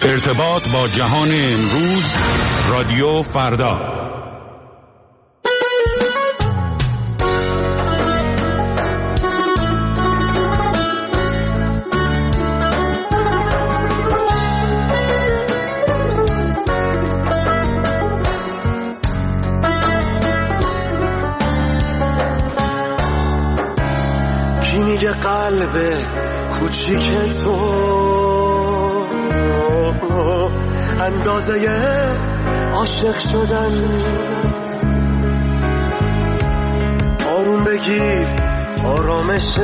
ارتباط با جهان امروز، رادیو فردا. کی میگه قلب کوچیک تو اندازه عاشق شدن نیست؟ آروم بگیر آرامش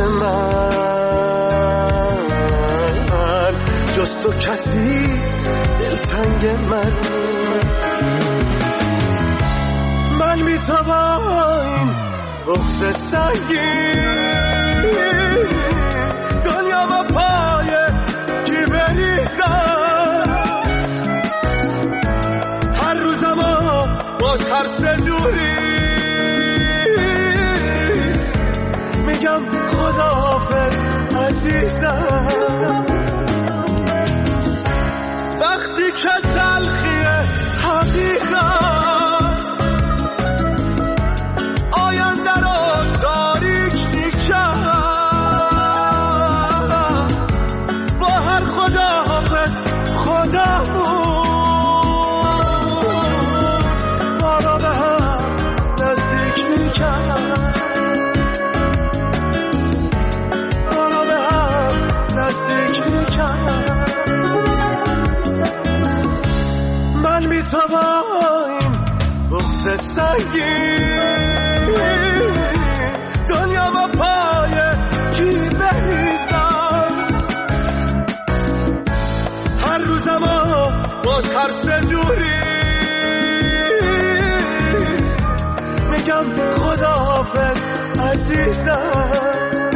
من، جز تو کسی دلتنگ من نیست. من میتوان این بغض سنگین دنیا و پای کی بریزم، هر روزم با ترس دوری میگم خداحافظ عزیزم. وقتی که تلخی حقیقت آینده رو تاریک میکرد، با هر خداحافظ خدامون ما را به هم نزدیک میکرد، ما را به هم نزدیک میکرد. من میتوان این بغض سنگین دنیا و پای کی بریزم، هر روزم با ترس دوری میگم خداحافظ عزیزم.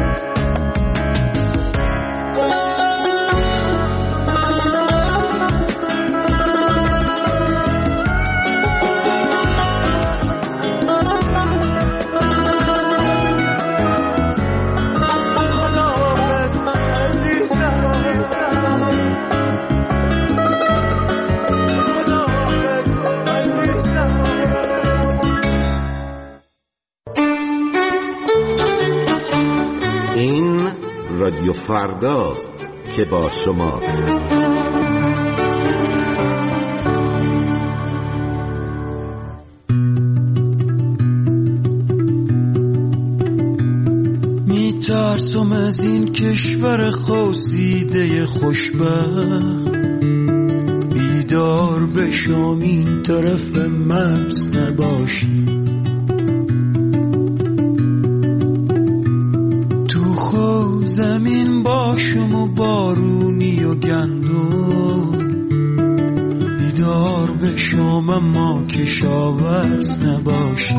رادیو فرداست که با شماست. میترسم از این کشور خواسیده خوشبخت، بیدار بشم این طرف مرز نباشی، زمین باشم و بارونی و گندم، بیدار بشم اما کشاورز نباشی.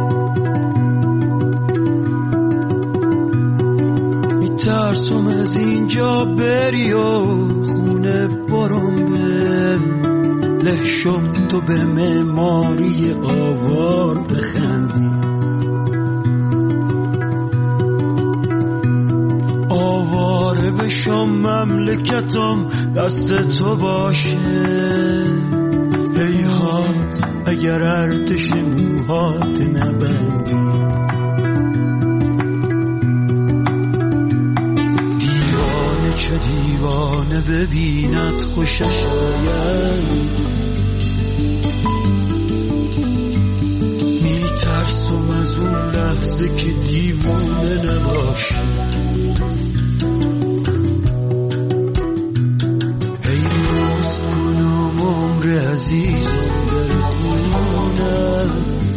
میترسم از اینجا بری و خونه برم بم، لحشم تو به معماری آوار بخندی، آواره بشم مملکتم دست تو باشه. هیهات اگر ارتش موهات نبندی، دیوانه چه دیوانه ببیند خوشش آید، میترسم از اون لحظه که دیوانه نباشی. عزیزم در خونه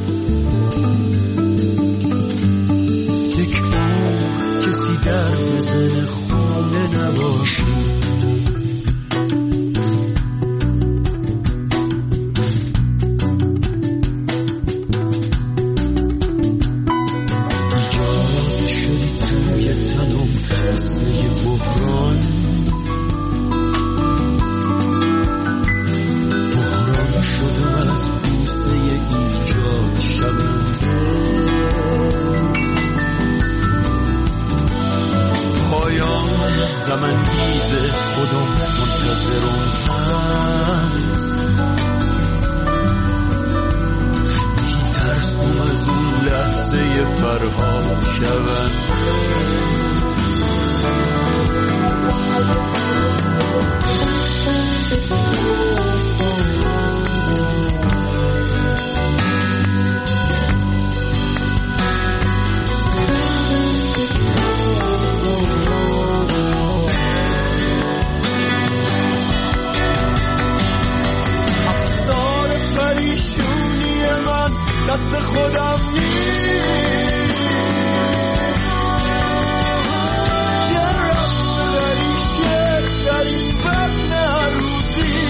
یک بار کسی در بزن خونه نباشی. ایجاد شدی توی تن منتظرم هست، میترسم از اون لحظه فرهاد شون. دست خودم نیست، یه رفت داری شد در این وزن هر روزی،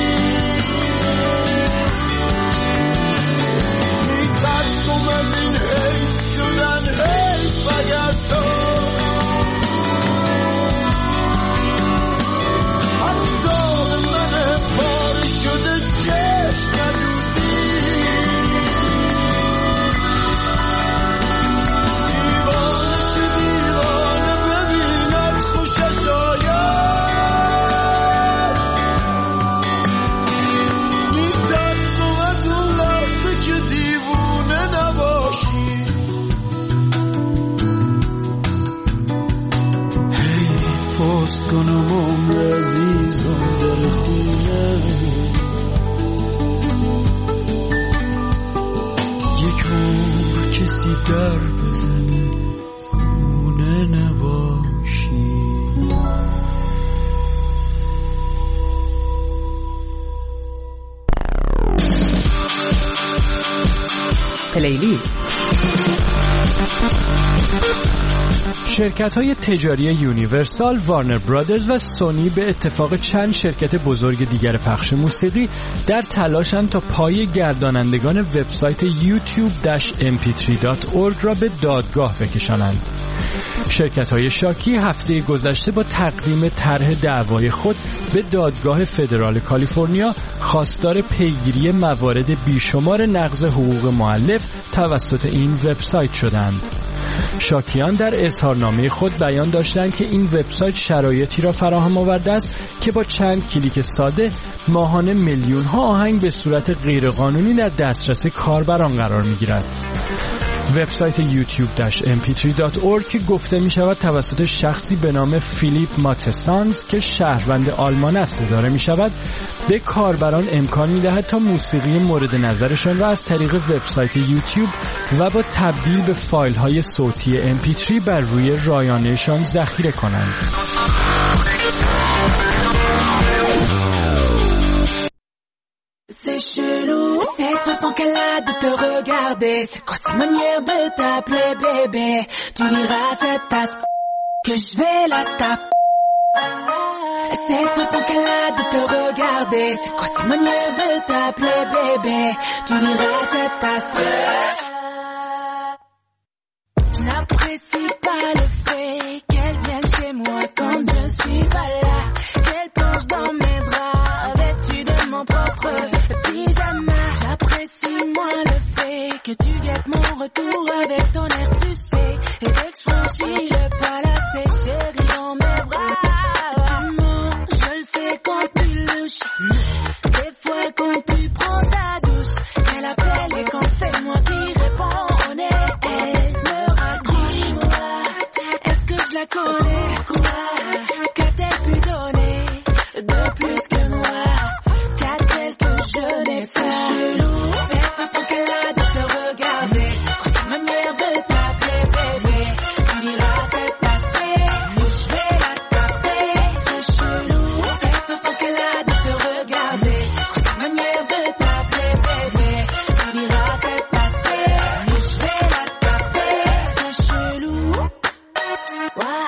میترسم از این حیف شدن حیف اگر تو حتی من پاره شده چشم ندوزی. کنم عمر عزیزم در خونه، یک عمر کسی در بزنه خونه نباشی. پلیلیست. شرکت‌های تجاری یونیورسال، وارنر برادرز و سونی به اتفاق چند شرکت بزرگ دیگر پخش موسیقی در تلاشند تا پای گردانندگان وبسایت youtube-mp3.org را به دادگاه بکشانند. شرکت‌های شاکی هفته گذشته با تقدیم طرح دعوای خود به دادگاه فدرال کالیفرنیا خواستار پیگیری موارد بیشمار نقض حقوق مؤلف توسط این وبسایت شدند. شاکیان در اظهارنامه خود بیان داشتند که این وبسایت شرایطی را فراهم آورده است که با چند کلیک ساده ماهانه میلیون‌ها آهنگ به صورت غیرقانونی در دسترس کاربران قرار می‌گیرد. وبسایت youtube-mp3.org که گفته می شود توسط شخصی به نام فیلیپ ماتسانز که شهروند آلمان است اداره می شود، به کاربران امکان می دهد تا موسیقی مورد نظرشان را از طریق وبسایت یوتیوب و با تبدیل به فایل های صوتی mp3 بر روی رایانه‌شان ذخیره کنند. C'est chelou, cette façon qu'elle a de te regarder. C'est quoi sa manière de t'appeler bébé? Tu diras à cette tasse que je vais la taper. Cette façon qu'elle a de te regarder. C'est quoi sa manière de t'appeler bébé? Tu diras à cette tasse. Je n'apprécie pas le fait qu'elle vienne chez moi quand je suis pas là. Qu'elle plonge dans mes bras vêtue de mon propre pyjama. J'apprécie moins le fait que tu guettes mon retour avec ton air suspect. Et dès que je franchis le pas là, t'es chérie dans mes bras. Tu mens, je le sais quand tu louches. Des fois quand tu prends ta douche, elle appelle et quand c'est moi qui réponds, on est elle me raccroche. Moi, est-ce que je la connais? Quoi? Qu'a-t-elle pu donner de plus que moi? Qu'a-t-elle que je n'ai pas? C'est chelou, cette façon qu'elle a de te regarder. C'est sa manière de t'appeler bébé. Tu diras cette aspect où je vais la taper. C'est chelou, cette façon qu'elle a de te regarder. C'est sa manière de t'appeler bébé. Tu diras cette aspect où je vais la taper. C'est chelou. Why?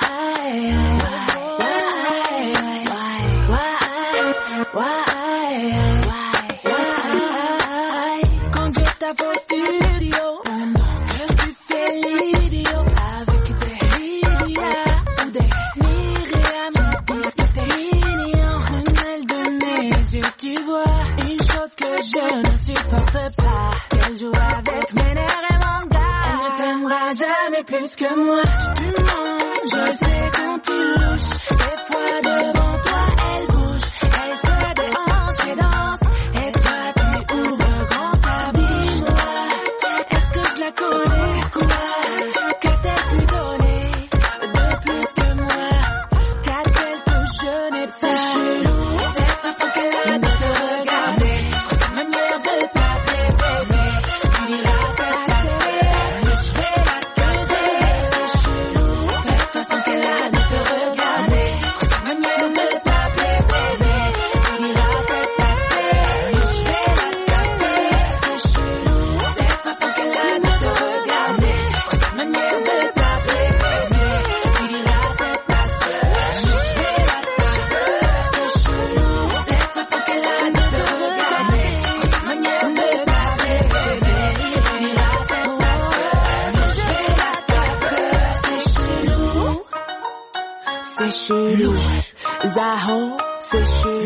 Quand je t'avoue au studio, pendant que tu fais l'idiot avec des Lydia ou des Myriam, ils disent que t'es mignon. Prunelle de mes yeux, tu vois une chose que je ne supporte pas, qu'elle joue avec mes nerfs et mon gars. Elle ne t'aimera jamais plus que moi. Tu mens, je sais quand tu louches. Des fois devant toi elle bouge.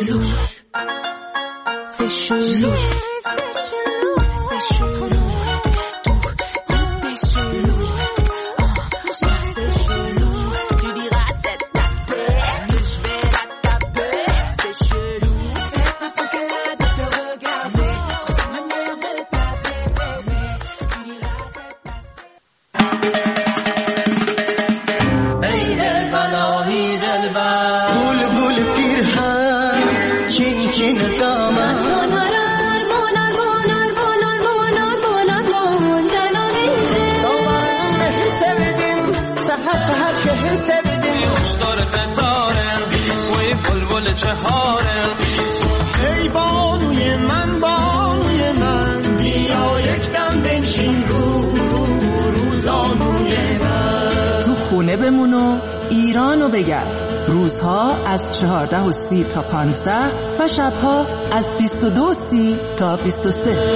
chelou. C'est chelou. C'est chelou. Tout est chelou. C'est chelou. Tu diras c'est ta paix que je vais la taper. C'est chelou. C'est pas pour qu'elle a de te regarder. Ta manière de taper, bébé. Tu diras c'est ta paix. Hey delbala, hey delbala. گل گل پیرهن چین چین دامن ای بانوی من بانوی من بیا یک دم بنشین روزانوی من تو خونه بمون و ایرانو بگرد. روزها از 14:30 تا 15 و شبها از 22:30 تا 23.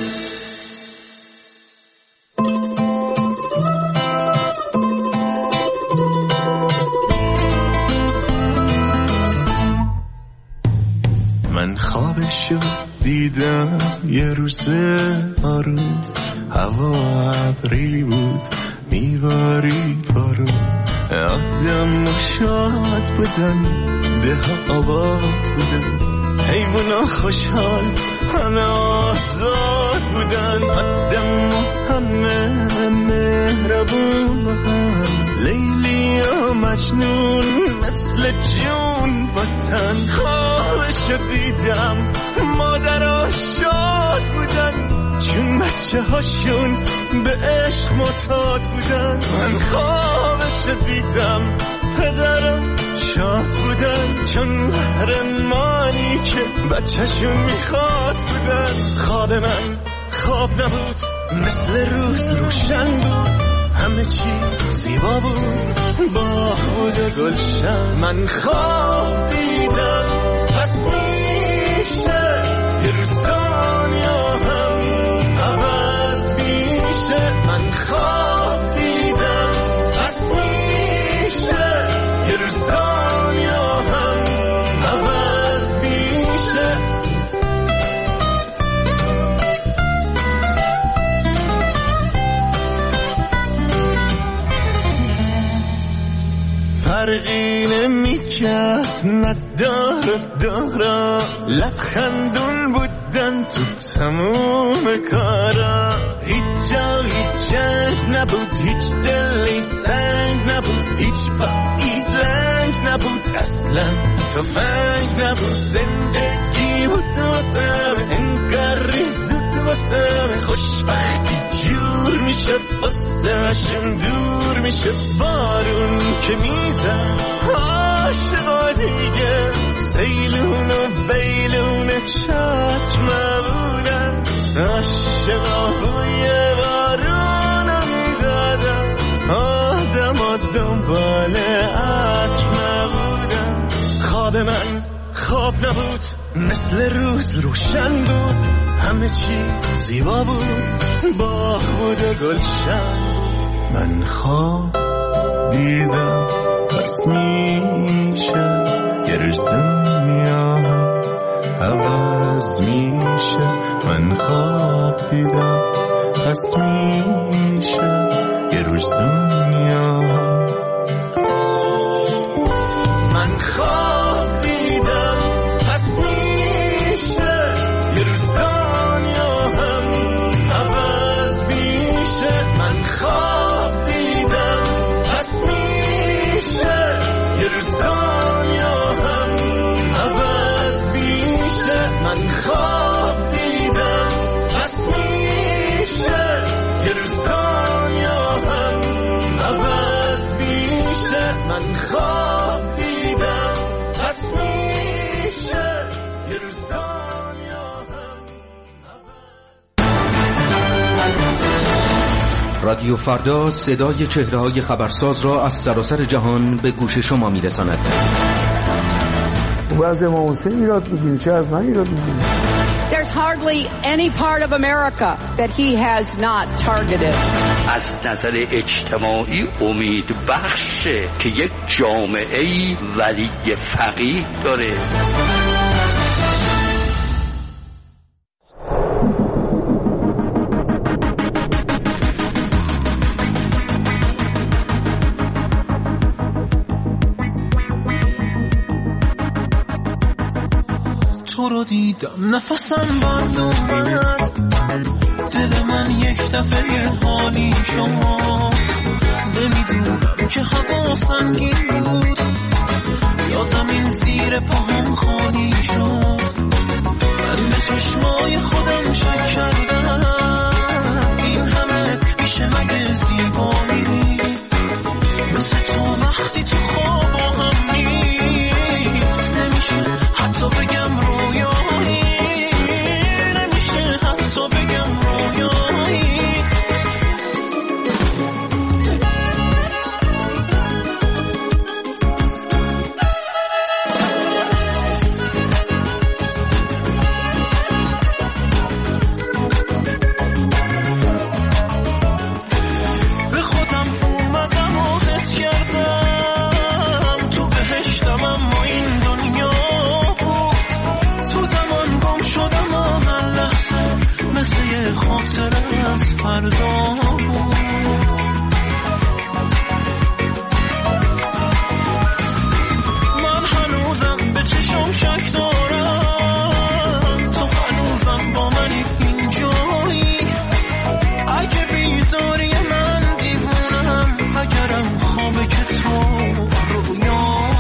من خوابشو دیدم یه روز آروم، هوا ابری بود میبارید بارون، آدم و شاد بودن، ده آباد بودن، حیونا خوشحال همه آزاد بودن، آدم و همه مهربون با هم، لیلی و مجنون مثل جون با تن. خوابشو دیدم مادرها شاد بودن چون بچه هاشون به عشق معتاد بودن. من خوابشو دیدم پدرم شاد بودن چون قهرمانی که بچهشون میخواد بودن. خواب من خواب نبود مثل روز روشن بود، همه چی زیبا بود با خود گلشن. من خواب دیدم پس میشه یه روز دنیا هم عوض میشه. من خواب دیدم پس میشه یه روز دنیا هم عوض میشه. فرقی نمیکرد نداره لبخندون بودن تو تموم کارا. هیچ جا هیچ جنگ نبود، هیچ دلی سنگ نبود، هیچ پایی لنگ نبود، اصلا تفنگ نبود. زندگی بود واسم انگاری زود واسم، خوشبختی جور میشه واسهشون دور میشه. بارون که میزن عاشقا دیگه سیلون و بیلون چتر نبودن، عاشقا بوی بارون میدادن، آدم ها دنبال عطر نبودن. خواب من خواب نبود مثل روز روشن بود، همه چی زیبا بود با خود گلشن. من خواب دیدم پس میشه یه روز دنیا عوض میشه. من خواب دیدم پس میشه یه روز دنیا. من خواب دیدم پس میشه یه روز دنیا هم عوض میشه. من خواب دیدم پس میشه یه روز دنیا هم عوض میشه. من خواب دیدم پس میشه یه روز دنیا هم عوض میشه. من خواب دیدم پس میشه یه روز دنیا هم عوض. رادیو فردا صدای چهره‌های خبرساز را از سراسر جهان به گوش شما می‌رساند. و از امام حسین ایراد می‌گیری، چه از من ایراد می‌گیری؟ There's hardly any part of America that he has not targeted. از نظر اجتماعی امید بخشه که یک جامعه‌ای ولی فقیه داره. تو رو دیدم نفسم بند اومد، دل من یک دفعه حالی شما. نمیدونم که هوا سنگین بود یا زمین زیر پاهم خالی شد. من به چشمای خودم شک کردم، این همه میشه مگه زیبایی؟ مثل تو وقتی تو خواب هم نیست، نمیشه حتی بگم رویایی، نمیشه حتی بگم رویایی. خاطر از فردا بود. من هنوزم به چشم شک دارم، تو هنوزم با منی اینجایی. اگه بیداری من دیوونم، اگرم خوابه که تو رویایی.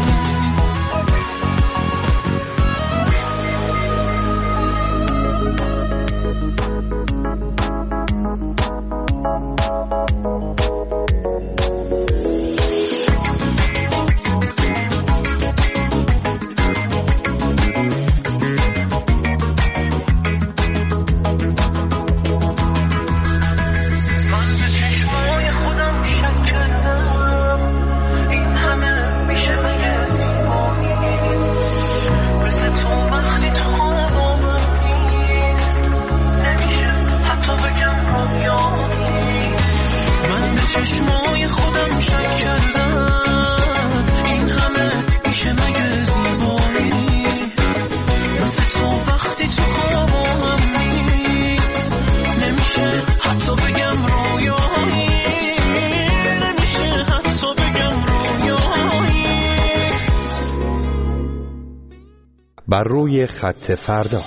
چشمای خودم شک کردم، این همه میشه مگه زیبایی؟ مثل تو وقتی تو خوابم نیست، نمیشه حتی بگم رویایی، نمیشه حتی بگم رویایی. بر روی خط فردا.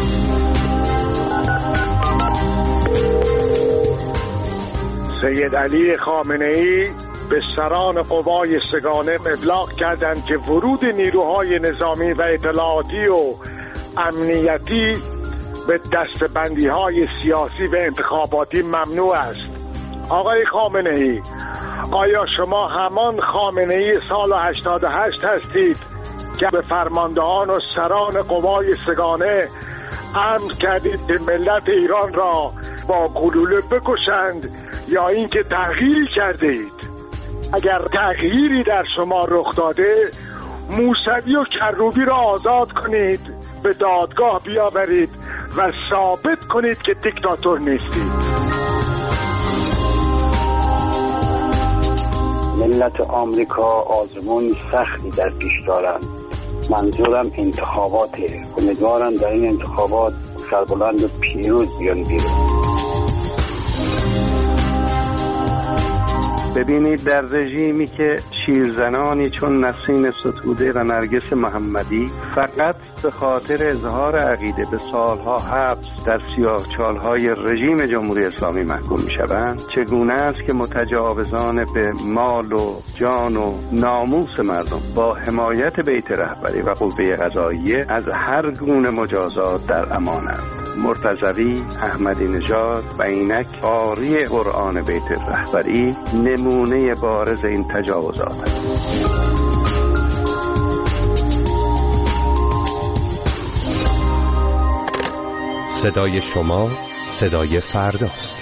سید علی خامنه‌ای به سران قوای سگانه ابلاغ کردند که ورود نیروهای نظامی و اطلاعاتی و امنیتی به دستبندی‌های سیاسی و انتخاباتی ممنوع است. آقای خامنه‌ای، آیا شما همان خامنه‌ای سال 88 هستید که به فرماندهان و سران قوای سگانه امر کردید که ملت ایران را با گلوله بکشند، یا اینکه تغییری کرده اید؟ اگر تغییری در شما رخ داده، موسوی و کروبی را آزاد کنید، به دادگاه بیاورید و ثابت کنید که دیکتاتور نیستید. ملت آمریکا آزمون سختی در پیش دارند. منظورم انتخاباته. امیدوارم در این انتخابات سربلند و پیروز بیان بیرون. ببینید، در رژیمی که شیرزنانی چون نسرین ستوده و نرگس محمدی فقط به خاطر اظهار عقیده به سالها حبس در سیاهچالهای رژیم جمهوری اسلامی محکوم می‌شوند، چگونه است که متجاوزان به مال و جان و ناموس مردم با حمایت بیت رهبری و قوه قضاییه از هر گونه مجازات در امانند؟ مرتضوی، احمدی نژاد و اینک قاری قرآن بیت رهبری نمونه بارز این تجاوزات است. صدای شما صدای فرداست.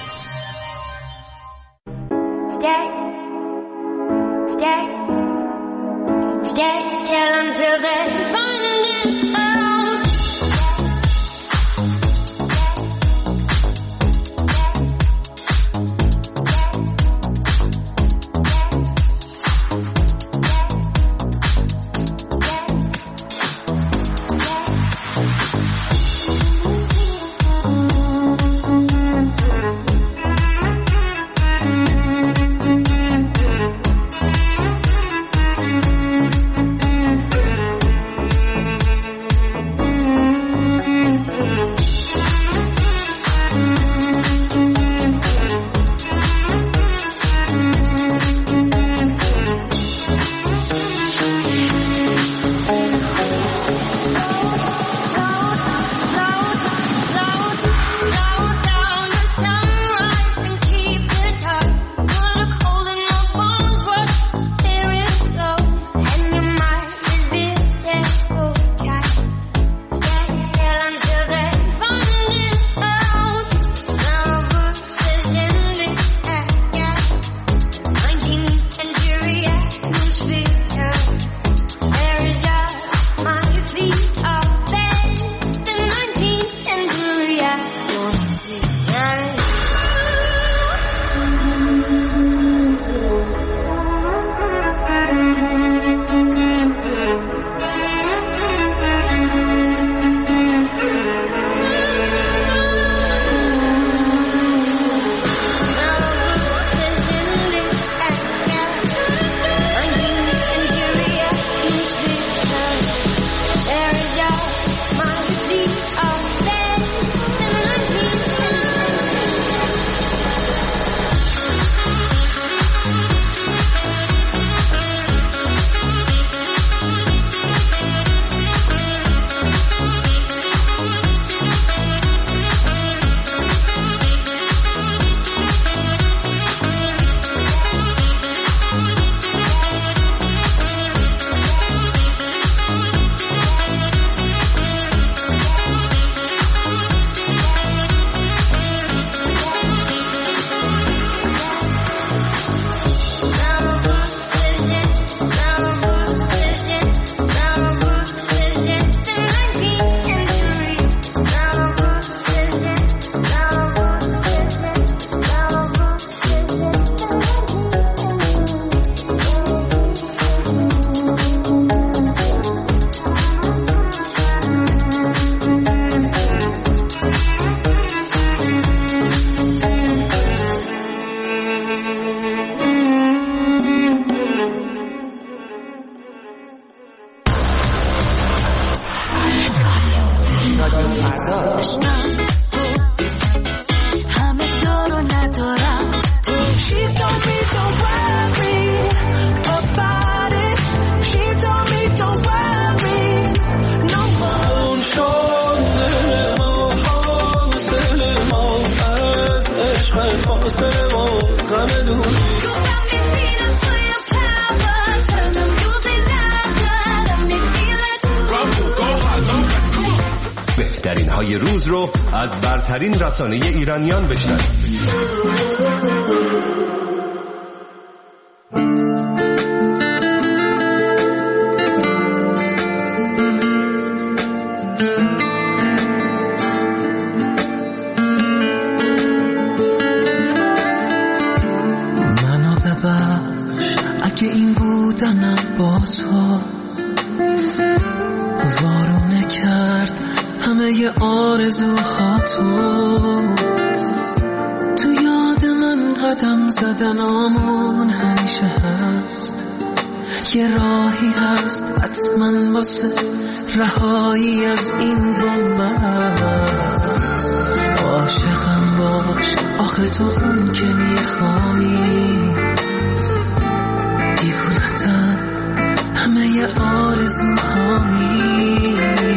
رادیو فردا. همه دارو ندارم تو. She told me don't worry about it. She told me don't worry no more. شده ما از عشق فاصله ما غم دور. بهترین های روز رو از برترین رسانه ایرانیان بشنوید. منو ببخش اگه این بودنم با تو وارونه کرد همه ی آرزوها تو یاد من قدم زدنامون همیشه هست. یه راهی هست حتما واسه رهایی از این بنبست. عاشقم باش آخه تو اون که میخوایی. دیوونتم همه ی آرزوهایی.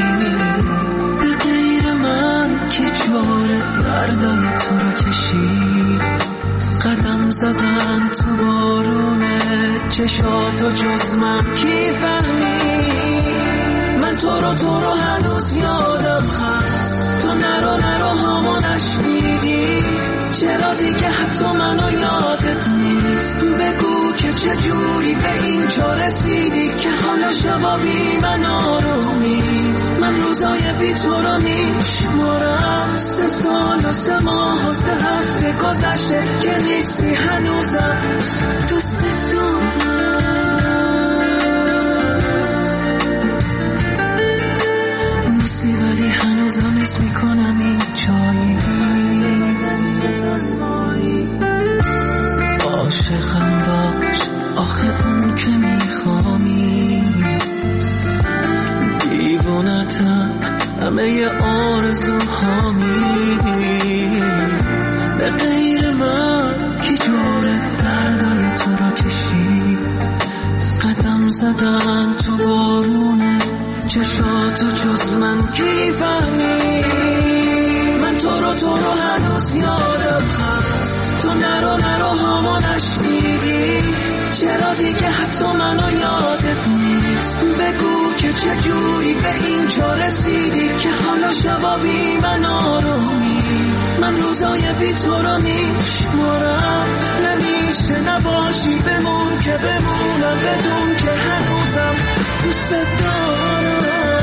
که جوره دردای تو رو کشید. قدم زدم تو بارونه چشاتو جز من کی فهمید. من تو رو هنوز یادم هست. تو نرو همو نشنیدی. چرا دیگه حتی منو یادت نیست. بگو که چجوری به اینجا رسیدی که حالا شبا بی من آرومی. من روزای بی تو رو میشمارم. 3 سال و 3 ماه و 3 هفته گذشته که نیستی هنوزم دوست دارم. نیستی ولی هنوزم حس میکنم این جایی. عاشقم باش آخه اون که میخوامی. دیوونتم همه ی آرزوهامی. به غیر من کی جوره دردای تو رو کشید. قدم زدم تو بارونه چشاتو جز من کی فهمید. من تو رو هنوز یادم هست. تو نرو همو نشنیدی. چرا دیگه حتی منو یادت نیست. بگو که چجوری به اینجا رسیدی که حالا شبا بی من آرومی. من روزای بی تو رو میشمارم. نمیشه نباشی بمون که بمونم بدون که هنوزم دوست دارم.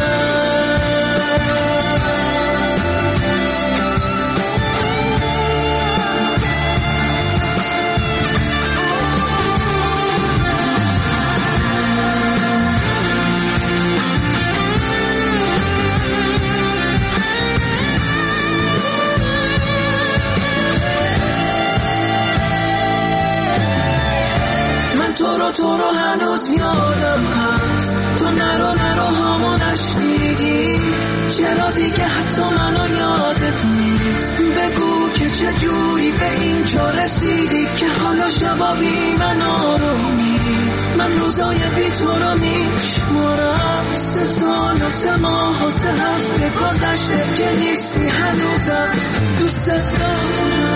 تو رو هنوز یادم هست. تو نرو همو نشنیدی. چرا دیگه حتی منو یادت نیست. بگو که چجوری به اینجا رسیدی که حالا شبا بی من آرومی. من روزای بی تو رو میشمارم. 3 سال و 3 ماه و 3 هفته گذشته که نیستی هنوزم دوست دارم.